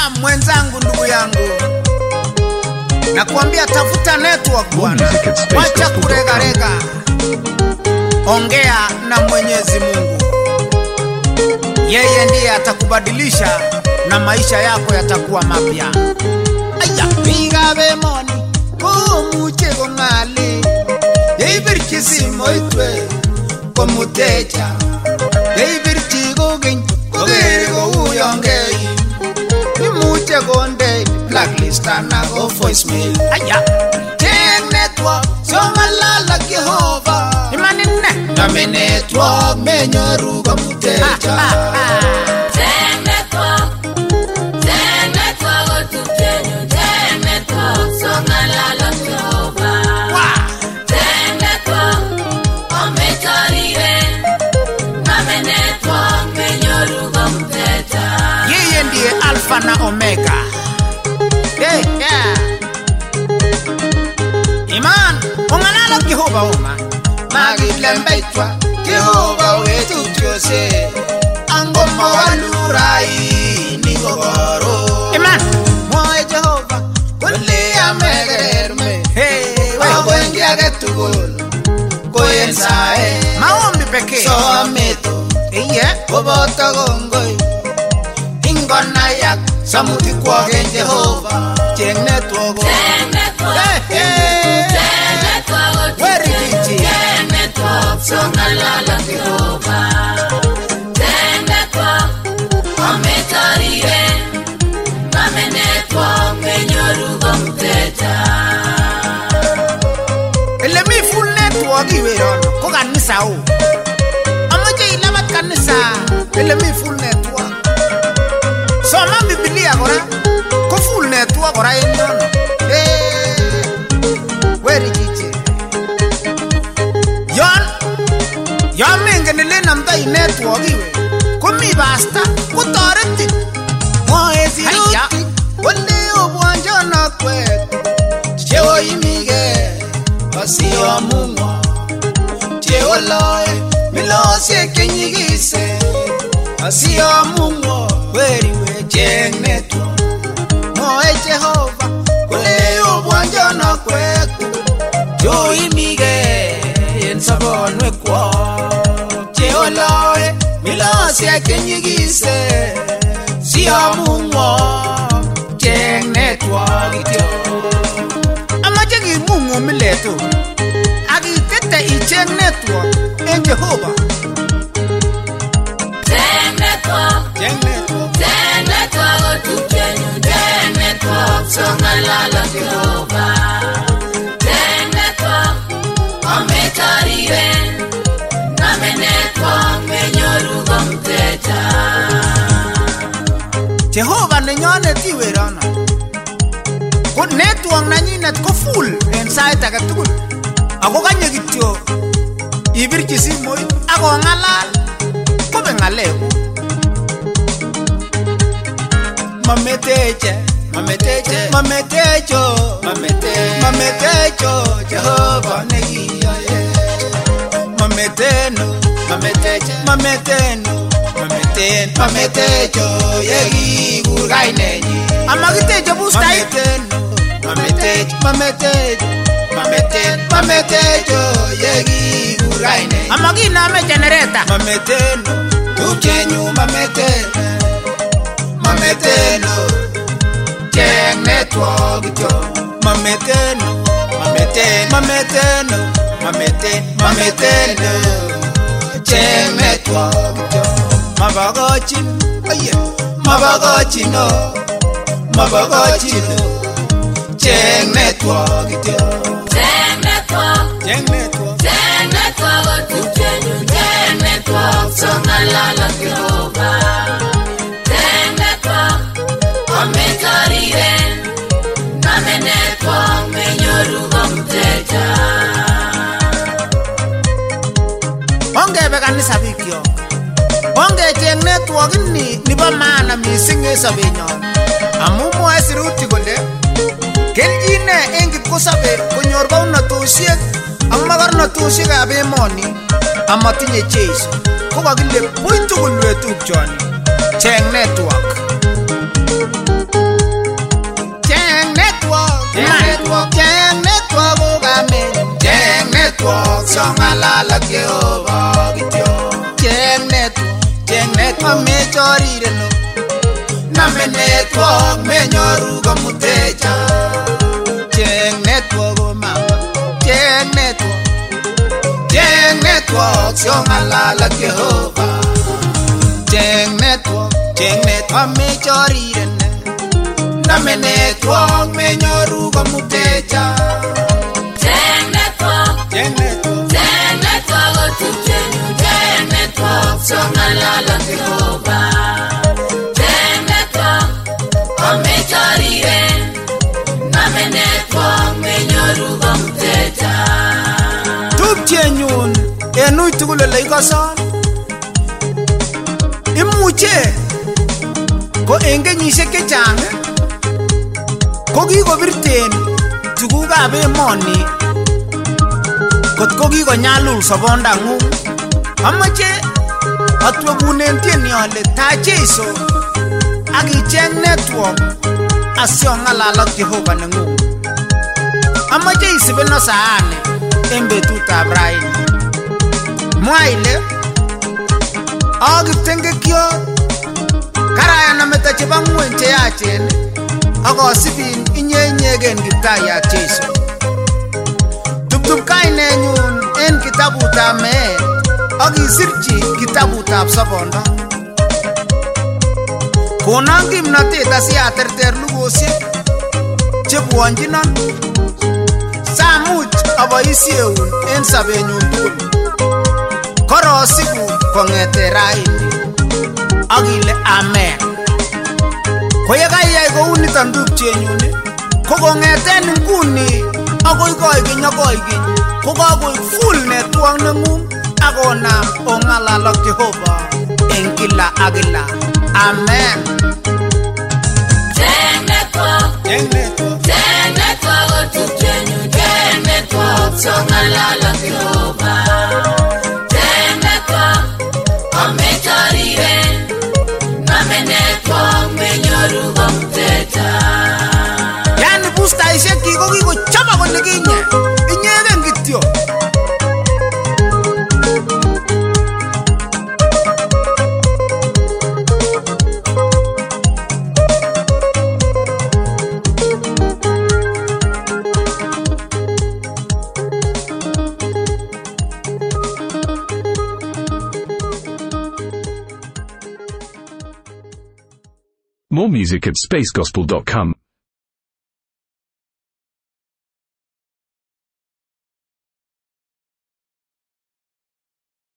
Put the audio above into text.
Mwenzangu, ndugu yangu, nakuambia tafuta network bwana, wacha kuregarega, ongea na Mwenyezi Mungu. Yeye ndiye atakubadilisha na maisha yako yatakuwa mapya. Aya, pingabe moni muche gongale, yeibirchisi moitwe komutecha, yeibirchi gogen kogere go uyongei, muche gonde blacklist na go voicemail. Aya, Cheng network somalala Jehova imanine name network menyoru komutecha. Cheng network otutenyo, Cheng network somalala Jehova. Cheng network ometarire name network menyoru komutecha. Yeye ndiye Alpha na Omega. Hey, yeah. Iman, onganalo Jehova oma. Magilembechwa Jehova wetu tyose. Angoma walurai nigogoro. Iman, moe Jehova kule amegerme. Hey, wawengi agetugul koyensae. Maombi pekee. So ameto. Iye, boboto gongoi. Ingona yak samuti kwage Jehova. Cheng network. Cheng network. Cheng network. Very easy. Cheng network somalala Jehova. Cheng network ometarire name network menyoru komutecha. Ele mi full network iweron ko kanisa o. Amache ilabat kanisa. Ele mi full network. Soma Biblia kora ko full network kora enyon. Weri chiche. Yon mengen ele namda network iwe. Komi basta ko toreti. Moe siruti. Wale obwanjana kwetu. Chewo imige. Osio Mungu. Chewo loe. Milose kenyigise. Osio Mungu. Weri we Cheng network. Moe Jehova. Kule obwanjana kwetu. Jo imige. Ensabonwe kwa. Chewo loe. Milose kenyigise. Sio Mungu. Cheng network jo. Amache ki Mungu mileto. Akitete I Cheng network en Jehova. Cheng network. Cheng network. Cheng network otutenyo, Cheng network somalala Jehova. Cheng network ometarire name network menyoru komutecha. Jehova nenyonet iwerona. Ko network nanyinet ko full en sait age tugul. Ako kanye kityo ibirchi simoit ako ngalal kobe ngaleko. Mameteche Jehova negiyoye. Mametecho yegi gurgainenyi. Amagitecho bustai. Mametecho yegi gurgainenyi. Amaginame generator. Tuchenyu mameteno. Cheng network jo. Mameteno. Cheng network jo. Mabagachino. Cheng network jo. Cheng network. Cheng network. Cheng network otutenyo, Cheng network somalala Jehova. Cheng network ometarire name network menyoru komutecha. Ongebe kanisa bikyo. Onge Cheng network ni nibo maana mising en sobenyon. Amu mwoe sirutik kole keljine en kipkosobei konyor baunatosiek ak makornatosiekab emoni amatinye Jeiso. Ko kakile buch tugul we tupchoni. Cheng network. Siongalal ak Jehova kityo. Cheng network mechorireno. Name network menyoru komutecha. Cheng network oh mama. Cheng network Siongalal ak Jehova. Cheng network mechorireno. Name network menyoru komutecha. Cheng network otupchenyu. Cheng network Siongalal ak Jehova. Cheng network omechoriren. Name network menyoru komutecha. Tupchenyun en ui tugul ole ikoson. Imuche ko en kenyisiek chechang ko kikobirten tugukab emoni kot ko kikonyalul sobondang'ung. Amache atwebunen tieni ale ta Jeiso ak icheng network asiongalal ak Jehova neng'ung. Amache isibeno saane en betutab raini. Mwa ile akiptengekyot karayan ameta chebo ng'weny cheyachen akosibin inyegen Kiptayat Jeiso. Tuptup kainenyun en kitabutab meet akisirchi kitabutab sobondo. Konon kimnotet asiaterter lugosiek chebwonjinon samuch aboisieun en sobenyun tugul. Korosibu kong'ete raini akile amen. Koyekaiyai kouniton tupchenyun ko kong'eten nguni akoi koigeny ko kakoik full network neng'ung akonam ong'alal ak Jehova en kila ak kila. Amen. Cheng network otupchenyu. Cheng network Siongalal ak Jehova. Cheng network omechoriren. Name network menyoru komutecha. Yani boostaisiek kyik ko kikochop akot likinye. Inyegen kityo. More music at spacegospel.com.